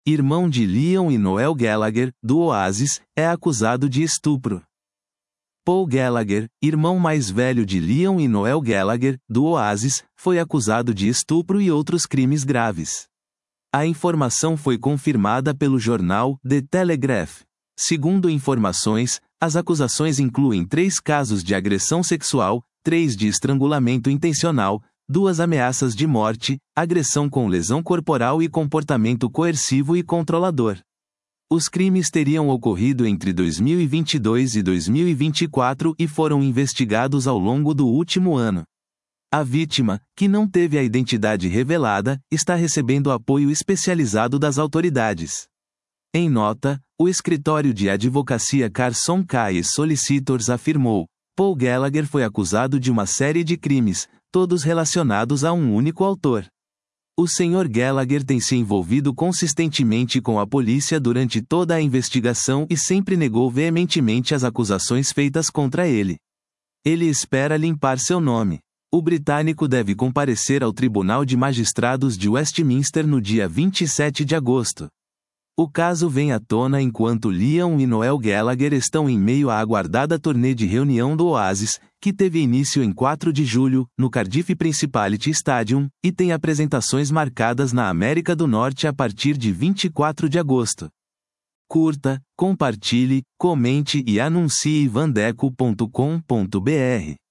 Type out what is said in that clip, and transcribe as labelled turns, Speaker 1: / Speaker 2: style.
Speaker 1: irmão de Liam e Noel Gallagher, do Oasis, é acusado de estupro. Paul Gallagher, irmão mais velho de Liam e Noel Gallagher, do Oasis, foi acusado de estupro e outros crimes graves. A informação foi confirmada pelo jornal The Telegraph. Segundo informações, as acusações incluem 3 casos de agressão sexual, 3 de estrangulamento intencional, 2 ameaças de morte, agressão com lesão corporal e comportamento coercivo e controlador. Os crimes teriam ocorrido entre 2022 e 2024 e foram investigados ao longo do último ano. A vítima, que não teve a identidade revelada, está recebendo apoio especializado das autoridades. Em nota, o escritório de advocacia Carson Kaye Solicitors afirmou: Paul Gallagher foi acusado de uma série de crimes, todos relacionados a um único autor. O Sr. Gallagher tem se envolvido consistentemente com a polícia durante toda a investigação e sempre negou veementemente as acusações feitas contra ele. Ele espera limpar seu nome. O britânico deve comparecer ao Tribunal de Magistrados de Westminster no dia 27 de agosto. O caso vem à tona enquanto Liam e Noel Gallagher estão em meio à aguardada turnê de reunião do Oasis, que teve início em 4 de julho, no Cardiff Principality Stadium, e tem apresentações marcadas na América do Norte a partir de 24 de agosto. Curta, compartilhe, comente e anuncie vandeco.com.br.